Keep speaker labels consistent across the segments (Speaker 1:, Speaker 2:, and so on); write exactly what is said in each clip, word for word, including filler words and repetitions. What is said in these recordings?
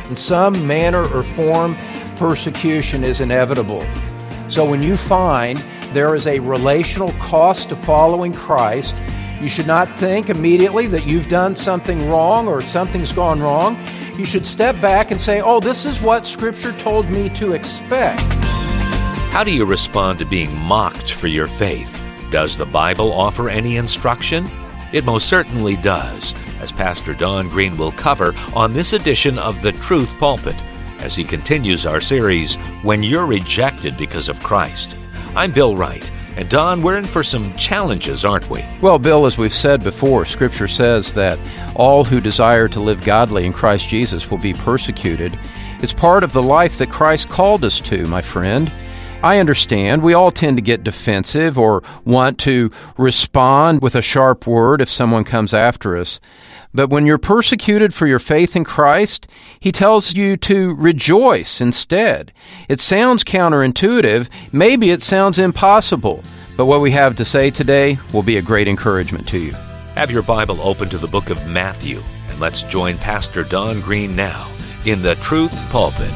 Speaker 1: In some manner or form, persecution is inevitable. So when you find there is a relational cost to following Christ, you should not think immediately that you've done something wrong or something's gone wrong. You should step back and say, oh, this is what Scripture told me to expect.
Speaker 2: How do you respond to being mocked for your faith? Does the Bible offer any instruction? It most certainly does, as Pastor Don Green will cover on this edition of The Truth Pulpit, as he continues our series, When You're Rejected Because of Christ. I'm Bill Wright, and Don, we're in for some challenges, aren't we?
Speaker 1: Well, Bill, as we've said before, Scripture says that all who desire to live godly in Christ Jesus will be persecuted. It's part of the life that Christ called us to, my friend. I understand we all tend to get defensive or want to respond with a sharp word if someone comes after us. But when you're persecuted for your faith in Christ, He tells you to rejoice instead. It sounds counterintuitive. Maybe it sounds impossible. But what we have to say today will be a great encouragement to you.
Speaker 2: Have your Bible open to the book of Matthew, and let's join Pastor Don Green now in the Truth Pulpit.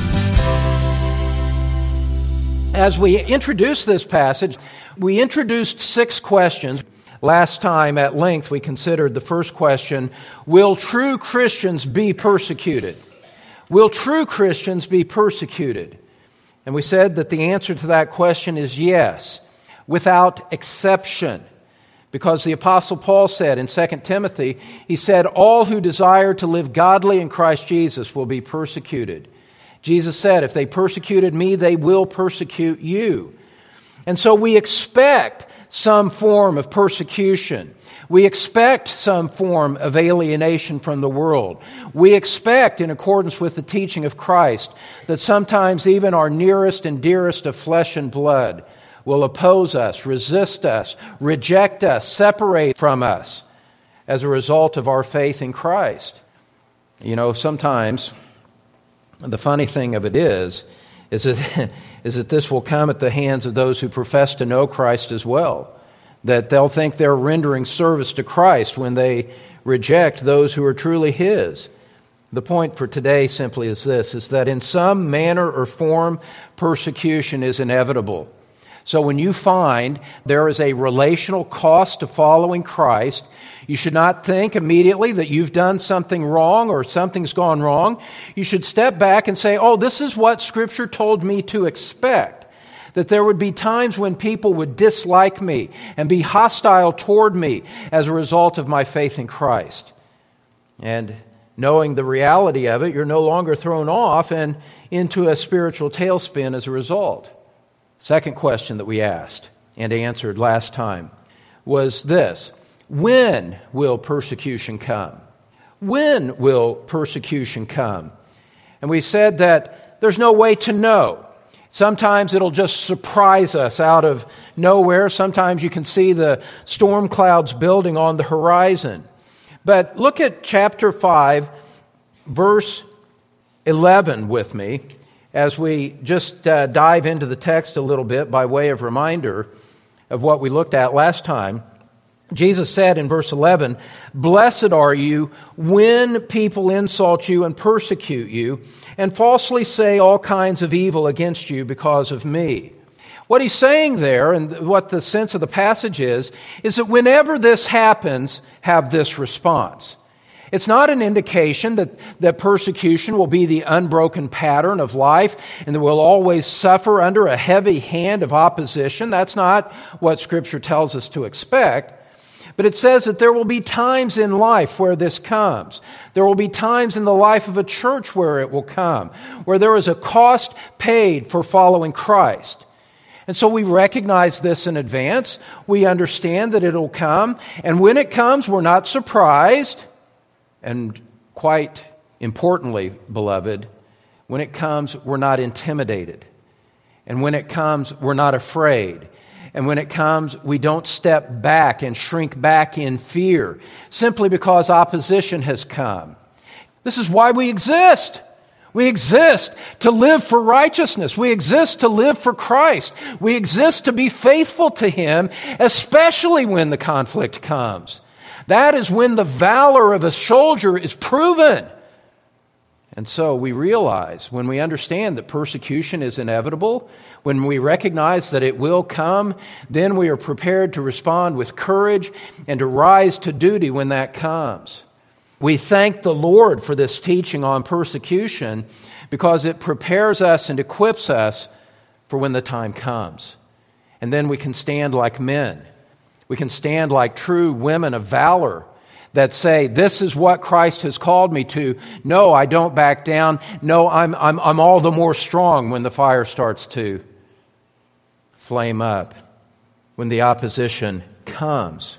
Speaker 1: As we introduce this passage, we introduced six questions. Last time, at length, we considered the first question, will true Christians be persecuted? Will true Christians be persecuted? And we said that the answer to that question is yes, without exception. Because the Apostle Paul said in Second Timothy, he said, all who desire to live godly in Christ Jesus will be persecuted. Jesus said, if they persecuted me, they will persecute you. And so we expect some form of persecution. We expect some form of alienation from the world. We expect, in accordance with the teaching of Christ, that sometimes even our nearest and dearest of flesh and blood will oppose us, resist us, reject us, separate from us as a result of our faith in Christ. You know, sometimes the funny thing of it is, is that, is that this will come at the hands of those who profess to know Christ as well. That they'll think they're rendering service to Christ when they reject those who are truly His. The point for today simply is this, is that in some manner or form, persecution is inevitable. So when you find there is a relational cost to following Christ, you should not think immediately that you've done something wrong or something's gone wrong. You should step back and say, oh, this is what Scripture told me to expect. That there would be times when people would dislike me and be hostile toward me as a result of my faith in Christ. And knowing the reality of it, you're no longer thrown off and into a spiritual tailspin as a result. Second question that we asked and answered last time was this: when will persecution come? When will persecution come? And we said that there's no way to know. Sometimes it'll just surprise us out of nowhere. Sometimes you can see the storm clouds building on the horizon. But look at chapter five, verse eleven with me, as we just uh, dive into the text a little bit by way of reminder of what we looked at last time. Jesus said in verse eleven, "Blessed are you when people insult you and persecute you and falsely say all kinds of evil against you because of me." What he's saying there, and what the sense of the passage is, is that whenever this happens, have this response. It's not an indication that, that persecution will be the unbroken pattern of life and that we'll always suffer under a heavy hand of opposition. That's not what Scripture tells us to expect. But it says that there will be times in life where this comes. There will be times in the life of a church where it will come, where there is a cost paid for following Christ. And so we recognize this in advance. We understand that it'll come. And when it comes, we're not surprised. And quite importantly, beloved, when it comes, we're not intimidated. And when it comes, we're not afraid. And when it comes, we don't step back and shrink back in fear simply because opposition has come. This is why we exist. We exist to live for righteousness. We exist to live for Christ. We exist to be faithful to Him, especially when the conflict comes. That is when the valor of a soldier is proven. And so we realize, when we understand that persecution is inevitable, when we recognize that it will come, then we are prepared to respond with courage and to rise to duty when that comes. We thank the Lord for this teaching on persecution because it prepares us and equips us for when the time comes. And then we can stand like men. We can stand like true women of valor that say, this is what Christ has called me to. No, I don't back down. No, I'm, I'm, I'm all the more strong when the fire starts to flame up, when the opposition comes.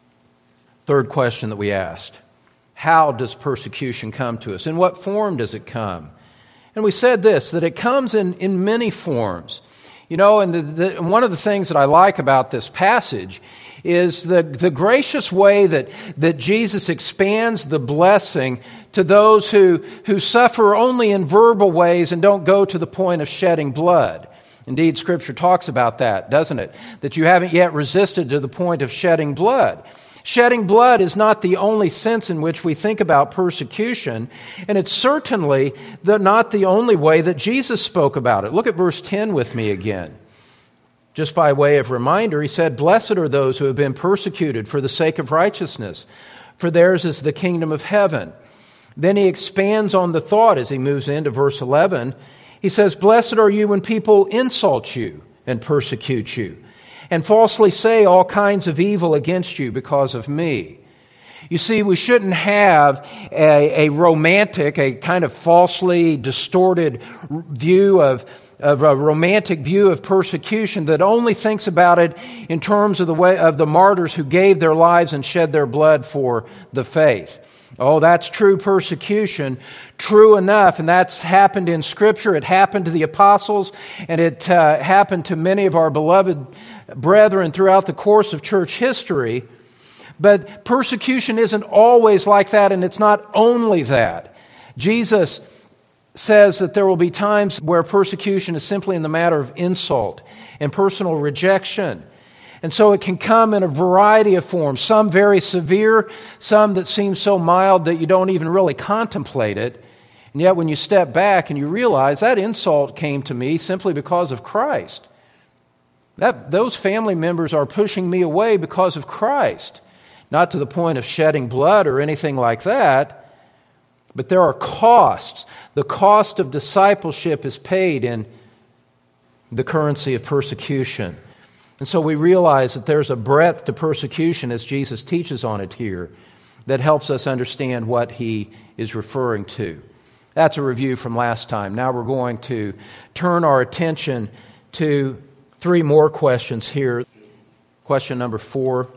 Speaker 1: Third question that we asked, how does persecution come to us? In what form does it come? And we said this, that it comes in, in many forms. You know, and the, the, one of the things that I like about this passage is the, the gracious way that, that Jesus expands the blessing to those who, who suffer only in verbal ways and don't go to the point of shedding blood. Indeed, Scripture talks about that, doesn't it? That you haven't yet resisted to the point of shedding blood. Shedding blood is not the only sense in which we think about persecution, and it's certainly the, not the only way that Jesus spoke about it. Look at verse ten with me again. Just by way of reminder, he said, "Blessed are those who have been persecuted for the sake of righteousness, for theirs is the kingdom of heaven." Then he expands on the thought as he moves into verse eleven. He says, "Blessed are you when people insult you and persecute you, and falsely say all kinds of evil against you because of me." You see, we shouldn't have a, a romantic, a kind of falsely distorted view of, of a romantic view of persecution that only thinks about it in terms of the way of the martyrs who gave their lives and shed their blood for the faith. Oh, that's true persecution, true enough, and that's happened in Scripture. It happened to the apostles, and it uh, happened to many of our beloved brethren throughout the course of church history. But persecution isn't always like that, and it's not only that. Jesus says that there will be times where persecution is simply in the matter of insult and personal rejection. And so it can come in a variety of forms, some very severe, some that seem so mild that you don't even really contemplate it. And yet when you step back and you realize that insult came to me simply because of Christ. That, those family members are pushing me away because of Christ. Not to the point of shedding blood or anything like that, but there are costs. The cost of discipleship is paid in the currency of persecution. And so we realize that there's a breadth to persecution, as Jesus teaches on it here, that helps us understand what he is referring to. That's a review from last time. Now we're going to turn our attention to three more questions here. Question number four,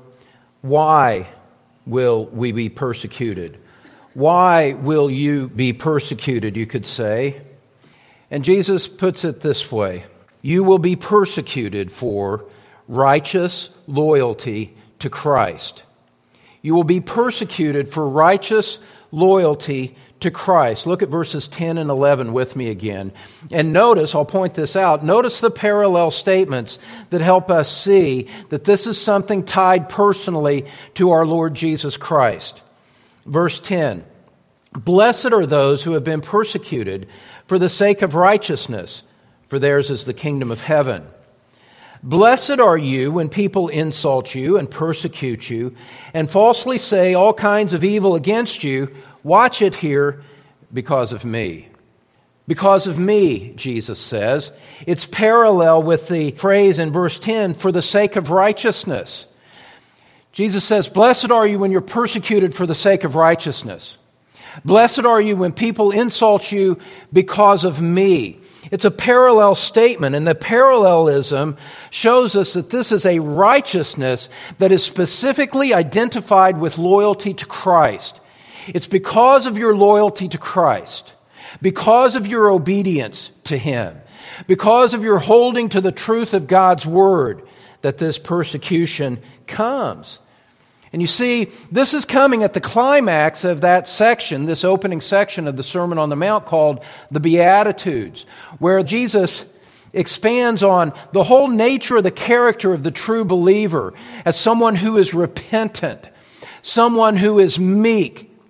Speaker 1: why will we be persecuted? Why will you be persecuted, you could say? And Jesus puts it this way, you will be persecuted for righteous loyalty to Christ. You will be persecuted for righteous loyalty to Christ. Look at verses ten and eleven with me again. And notice, I'll point this out, notice the parallel statements that help us see that this is something tied personally to our Lord Jesus Christ. Verse ten, "Blessed are those who have been persecuted for the sake of righteousness, for theirs is the kingdom of heaven. Blessed are you when people insult you and persecute you and falsely say all kinds of evil against you. Watch it here, because of me." Because of me, Jesus says. It's parallel with the phrase in verse ten, "for the sake of righteousness." Jesus says, blessed are you when you're persecuted for the sake of righteousness. Blessed are you when people insult you because of me. It's a parallel statement, and the parallelism shows us that this is a righteousness that is specifically identified with loyalty to Christ. It's because of your loyalty to Christ, because of your obedience to Him, because of your holding to the truth of God's Word, that this persecution comes. And you see, this is coming at the climax of that section, this opening section of the Sermon on the Mount called the Beatitudes, where Jesus expands on the whole nature of the character of the true believer as someone who is repentant, someone who is meek,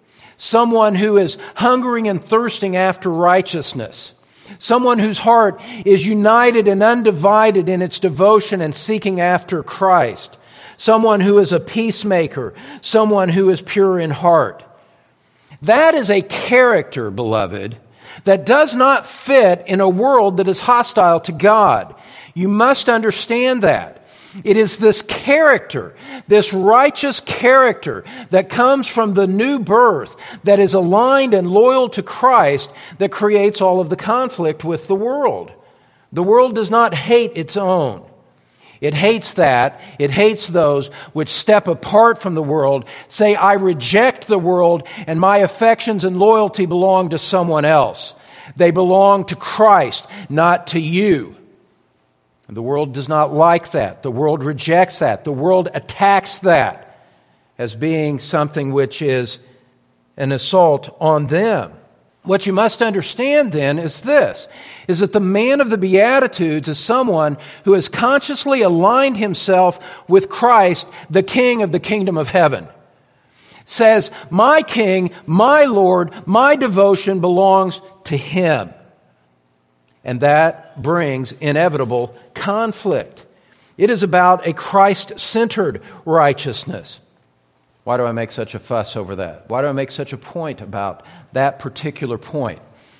Speaker 1: someone who is hungering and thirsting after righteousness, someone whose heart is united and undivided in its devotion and seeking after Christ, someone who is a peacemaker, someone who is pure in heart. That is a character, beloved, that does not fit in a world that is hostile to God. You must understand that. It is this character, this righteous character that comes from the new birth, that is aligned and loyal to Christ, that creates all of the conflict with the world. The world does not hate its own. It hates that. It hates those which step apart from the world, say, I reject the world and my affections and loyalty belong to someone else. They belong to Christ, not to you. The world does not like that. The world rejects that. The world attacks that as being something which is an assault on them. What you must understand then is this, is that the man of the Beatitudes is someone who has consciously aligned himself with Christ, the King of the kingdom of heaven. Says, my King, my Lord, my devotion belongs to Him. And that brings inevitable conflict. It is about a Christ-centered righteousness. Why do I make such a fuss over that? Why do I make such a point about that particular point?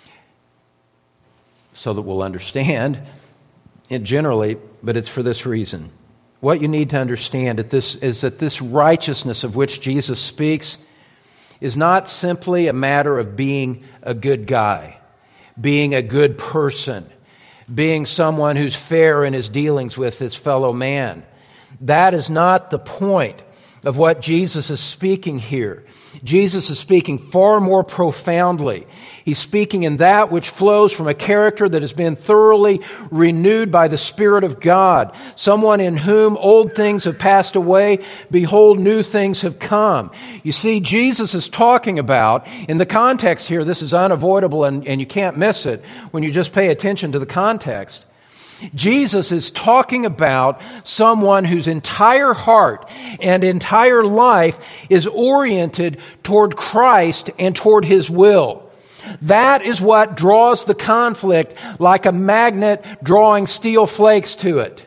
Speaker 1: So that we'll understand it generally, but it's for this reason. What you need to understand at this is that this righteousness of which Jesus speaks is not simply a matter of being a good guy, being a good person, being someone who's fair in his dealings with his fellow man. That is not the point of what Jesus is speaking here. Jesus is speaking far more profoundly. He's speaking in that which flows from a character that has been thoroughly renewed by the Spirit of God. Someone in whom old things have passed away, behold, new things have come. You see, Jesus is talking about, in the context here, this is unavoidable and, and you can't miss it when you just pay attention to the context. Jesus is talking about someone whose entire heart and entire life is oriented toward Christ and toward His will. That is what draws the conflict like a magnet drawing steel flakes to it.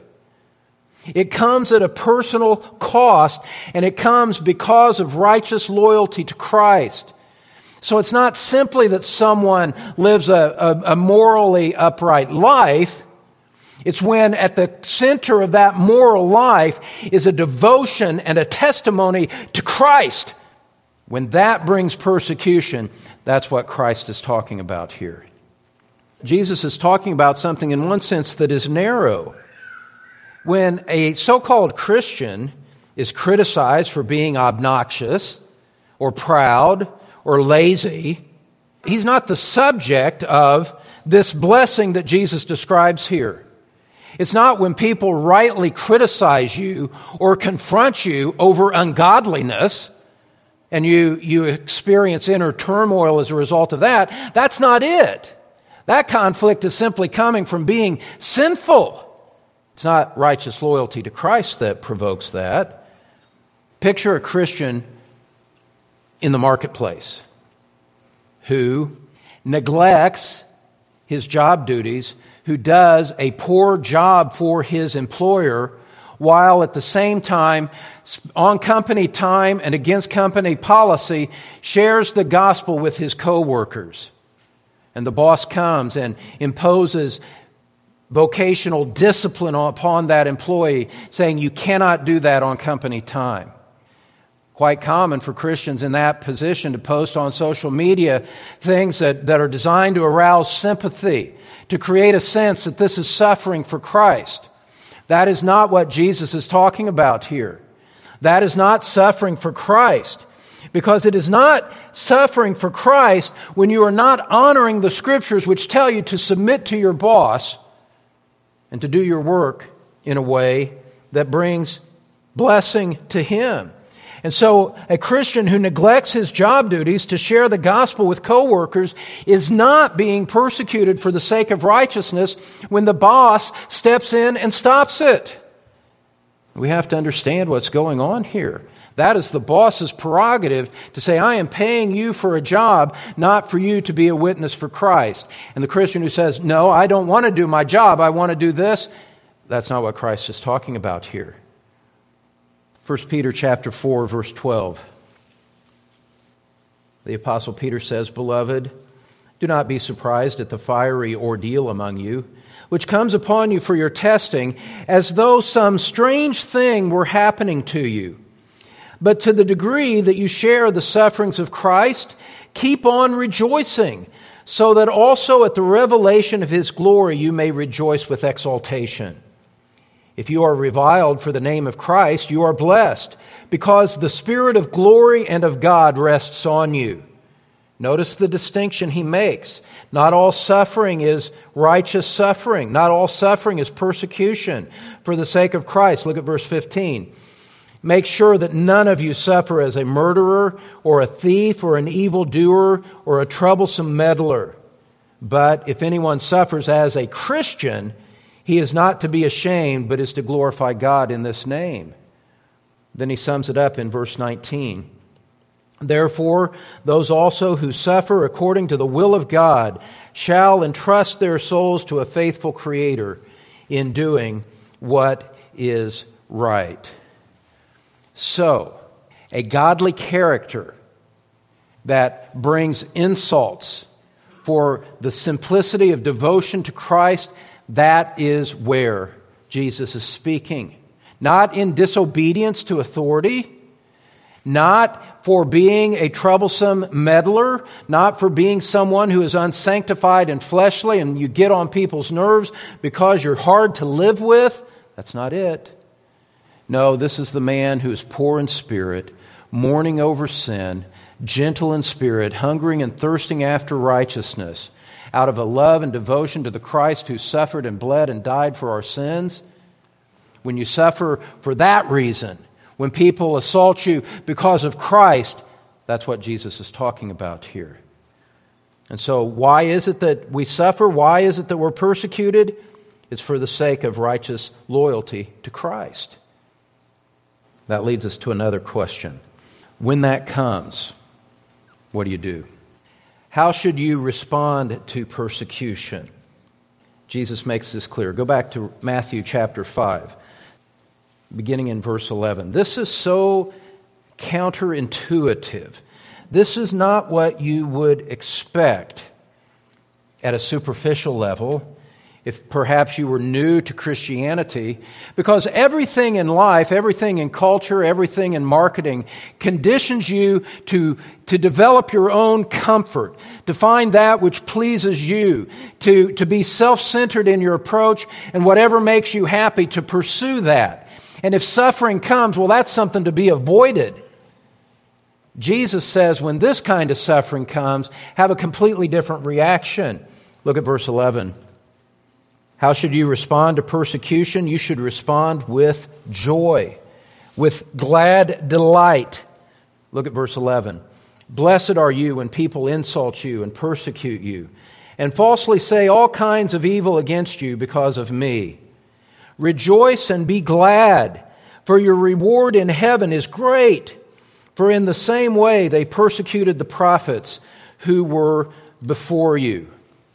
Speaker 1: It comes at a personal cost, and it comes because of righteous loyalty to Christ. So it's not simply that someone lives a, a, a morally upright life. It's when at the center of that moral life is a devotion and a testimony to Christ. When that brings persecution, that's what Christ is talking about here. Jesus is talking about something in one sense that is narrow. When a so-called Christian is criticized for being obnoxious or proud or lazy, he's not the subject of this blessing that Jesus describes here. It's not when people rightly criticize you or confront you over ungodliness and you, you experience inner turmoil as a result of that. That's not it. That conflict is simply coming from being sinful. It's not righteous loyalty to Christ that provokes that. Picture a Christian in the marketplace who neglects his job duties, who does a poor job for his employer, while at the same time, on company time and against company policy, shares the gospel with his co-workers. And the boss comes and imposes vocational discipline upon that employee, saying you cannot do that on company time. Quite common for Christians in that position to post on social media things that, that are designed to arouse sympathy, to create a sense that this is suffering for Christ. That is not what Jesus is talking about here. That is not suffering for Christ, because it is not suffering for Christ when you are not honoring the Scriptures which tell you to submit to your boss and to do your work in a way that brings blessing to him. And so a Christian who neglects his job duties to share the gospel with coworkers is not being persecuted for the sake of righteousness when the boss steps in and stops it. We have to understand what's going on here. That is the boss's prerogative to say, I am paying you for a job, not for you to be a witness for Christ. And the Christian who says, no, I don't want to do my job, I want to do this, that's not what Christ is talking about here. First Peter chapter four, verse twelve. The Apostle Peter says, Beloved, do not be surprised at the fiery ordeal among you, which comes upon you for your testing, as though some strange thing were happening to you. But to the degree that you share the sufferings of Christ, keep on rejoicing, so that also at the revelation of His glory you may rejoice with exultation. If you are reviled for the name of Christ, you are blessed, because the Spirit of glory and of God rests on you. Notice the distinction he makes. Not all suffering is righteous suffering. Not all suffering is persecution for the sake of Christ. Look at verse fifteen. Make sure that none of you suffer as a murderer or a thief or an evildoer or a troublesome meddler. But if anyone suffers as a Christian, he is not to be ashamed, but is to glorify God in this name. Then he sums it up in verse nineteen. Therefore, those also who suffer according to the will of God shall entrust their souls to a faithful Creator in doing what is right. So, a godly character that brings insults for the simplicity of devotion to Christ, that is where Jesus is speaking. Not in disobedience to authority, not for being a troublesome meddler, not for being someone who is unsanctified and fleshly and you get on people's nerves because you're hard to live with. That's not it. No, this is the man who is poor in spirit, mourning over sin, gentle in spirit, hungering and thirsting after righteousness, out of a love and devotion to the Christ who suffered and bled and died for our sins. When you suffer for that reason, when people assault you because of Christ, that's what Jesus is talking about here. And so why is it that we suffer? Why is it that we're persecuted? It's for the sake of righteous loyalty to Christ. That leads us to another question. When that comes, what do you do? How should you respond to persecution? Jesus makes this clear. Go back to Matthew chapter five, beginning in verse eleven. This is so counterintuitive. This is not what you would expect at a superficial level, if perhaps you were new to Christianity, because everything in life, everything in culture, everything in marketing conditions you to, to develop your own comfort, to find that which pleases you, to, to be self-centered in your approach, and whatever makes you happy, to pursue that. And if suffering comes, well, that's something to be avoided. Jesus says when this kind of suffering comes, have a completely different reaction. Look at verse eleven. How should you respond to persecution? You should respond with joy, with glad delight. Look at verse eleven. Blessed are you when people insult you and persecute you, and falsely say all kinds of evil against you because of me. Rejoice and be glad, for your reward in heaven is great. For in the same way they persecuted the prophets who were before you.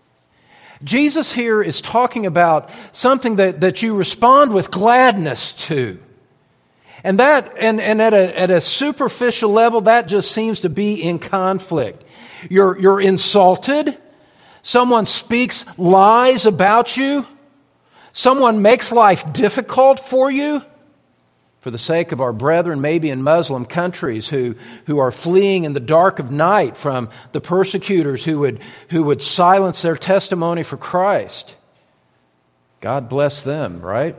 Speaker 1: Jesus here is talking about something that, that you respond with gladness to. And that and, and at a at a superficial level, that just seems to be in conflict. You're you're insulted, someone speaks lies about you, someone makes life difficult for you. For the sake of our brethren, maybe in Muslim countries who, who are fleeing in the dark of night from the persecutors who would, who would silence their testimony for Christ. God bless them, right?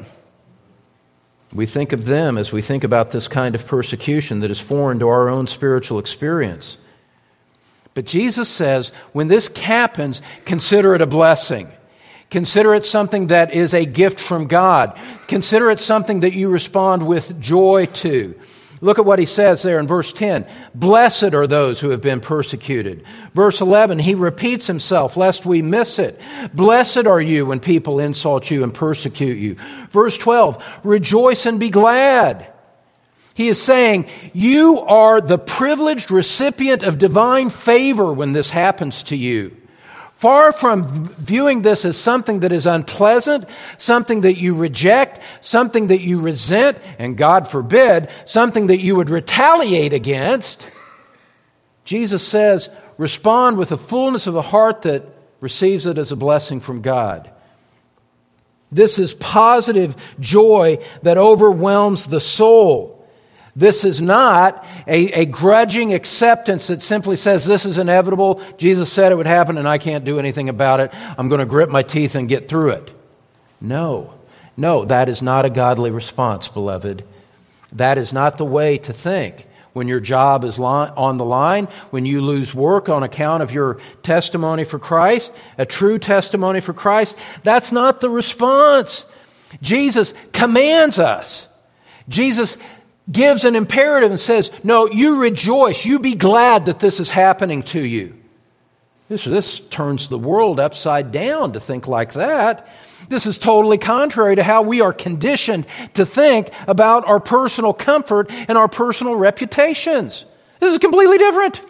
Speaker 1: We think of them as we think about this kind of persecution that is foreign to our own spiritual experience. But Jesus says, when this happens, consider it a blessing. Consider it something that is a gift from God. Consider it something that you respond with joy to. Look at what he says there in verse ten. Blessed are those who have been persecuted. Verse eleven, he repeats himself lest we miss it. Blessed are you when people insult you and persecute you. Verse twelve, rejoice and be glad. He is saying, you are the privileged recipient of divine favor when this happens to you. Far from viewing this as something that is unpleasant, something that you reject, something that you resent, and God forbid, something that you would retaliate against, Jesus says, respond with the fullness of a heart that receives it as a blessing from God. This is positive joy that overwhelms the soul. This is not a, a grudging acceptance that simply says this is inevitable, Jesus said it would happen and I can't do anything about it. I'm going to grit my teeth and get through it. No, no, that is not a godly response, beloved. That is not the way to think. When your job is on the line, when you lose work on account of your testimony for Christ, a true testimony for Christ, that's not the response. Jesus commands us. Jesus gives an imperative and says, no, you rejoice, you be glad that this is happening to you. This, this turns the world upside down to think like that. This is totally contrary to how we are conditioned to think about our personal comfort and our personal reputations. This is completely different.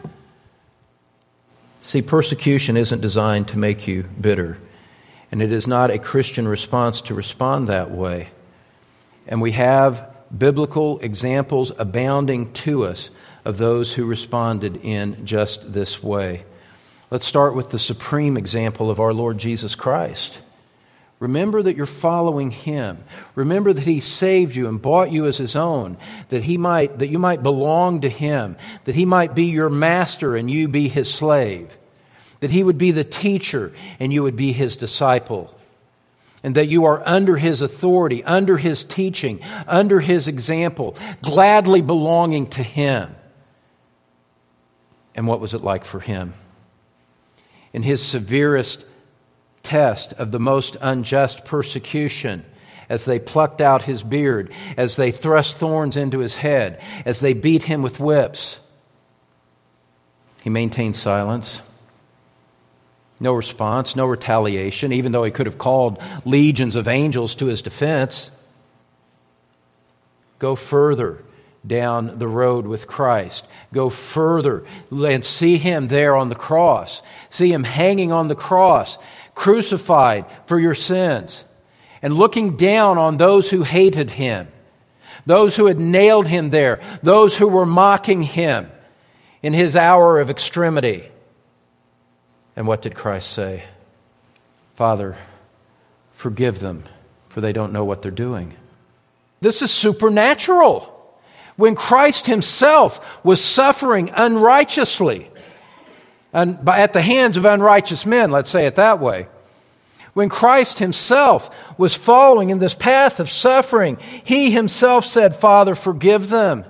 Speaker 1: See, persecution isn't designed to make you bitter, and it is not a Christian response to respond that way. And we have biblical examples abounding to us of those who responded in just this way. Let's start with the supreme example of our Lord Jesus Christ. Remember that you're following Him. Remember that He saved you and bought you as His own, that He might, that you might belong to Him, that He might be your master and you be His slave, that He would be the teacher and you would be His disciple, and that you are under His authority, under His teaching, under His example, gladly belonging to Him. And what was it like for Him? In His severest test of the most unjust persecution, as they plucked out His beard, as they thrust thorns into His head, as they beat Him with whips, He maintained silence. No response, no retaliation, even though He could have called legions of angels to His defense. Go further down the road with Christ. Go further and see Him there on the cross. See Him hanging on the cross, crucified for your sins, and looking down on those who hated Him, those who had nailed Him there, those who were mocking Him in His hour of extremity. And what did Christ say? Father, forgive them, for they don't know what they're doing. This is supernatural. When Christ Himself was suffering unrighteously, and at the hands of unrighteous men, let's say it that way. When Christ Himself was following in this path of suffering, He Himself said, Father, forgive them.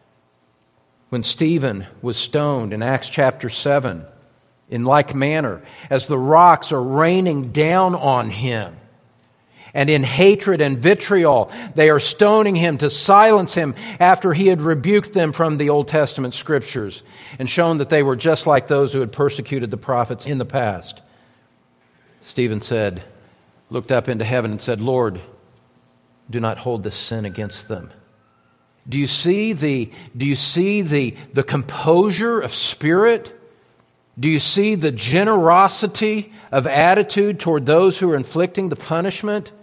Speaker 1: When Stephen was stoned in Acts chapter seven, in like manner, as the rocks are raining down on him, and in hatred and vitriol, they are stoning him to silence him after he had rebuked them from the Old Testament scriptures and shown that they were just like those who had persecuted the prophets in the past. Stephen said, looked up into heaven and said, Lord, do not hold this sin against them. Do you see the, do you see the, the composure of spirit? Do you see the generosity of attitude toward those who are inflicting the punishment?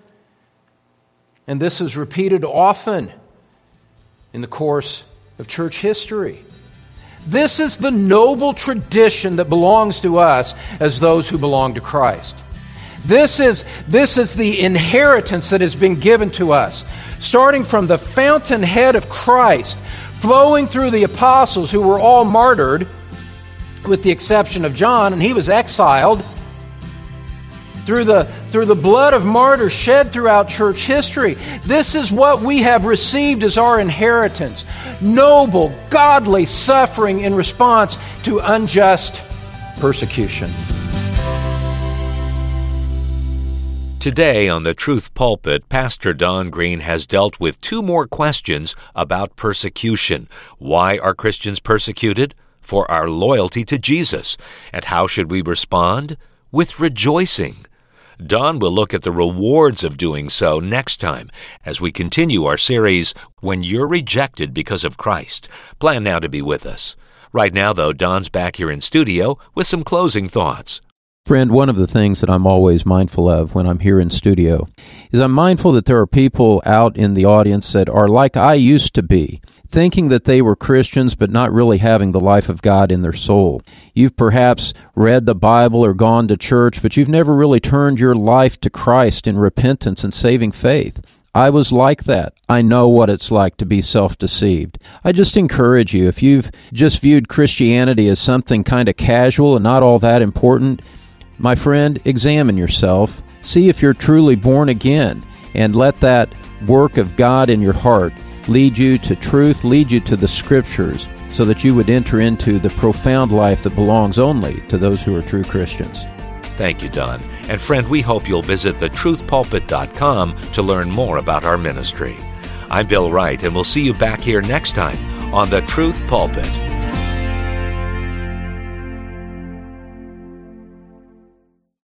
Speaker 1: And this is repeated often in the course of church history. This is the noble tradition that belongs to us as those who belong to Christ. This is, this is the inheritance that has been given to us, starting from the fountainhead of Christ, flowing through the apostles who were all martyred, with the exception of John, and he was exiled, through the, through the blood of martyrs shed throughout church history. This is what we have received as our inheritance. Noble, godly suffering in response to unjust persecution.
Speaker 2: Today on the Truth Pulpit, Pastor Don Green has dealt with two more questions about persecution. Why are Christians persecuted? For our loyalty to Jesus. And how should we respond? With rejoicing. Don will look at the rewards of doing so next time as we continue our series, When You're Rejected Because of Christ. Plan now to be with us. Right now, though, Don's back here in studio with some closing thoughts.
Speaker 1: Friend, one of the things that I'm always mindful of when I'm here in studio is I'm mindful that there are people out in the audience that are like I used to be, thinking that they were Christians but not really having the life of God in their soul. You've perhaps read the Bible or gone to church, but you've never really turned your life to Christ in repentance and saving faith. I was like that. I know what it's like to be self-deceived. I just encourage you, if you've just viewed Christianity as something kind of casual and not all that important, my friend, examine yourself, see if you're truly born again, and let that work of God in your heart lead you to truth, lead you to the Scriptures, so that you would enter into the profound life that belongs only to those who are true Christians.
Speaker 2: Thank you, Don. And friend, we hope you'll visit the truth pulpit dot com to learn more about our ministry. I'm Bill Wright, and we'll see you back here next time on The Truth Pulpit.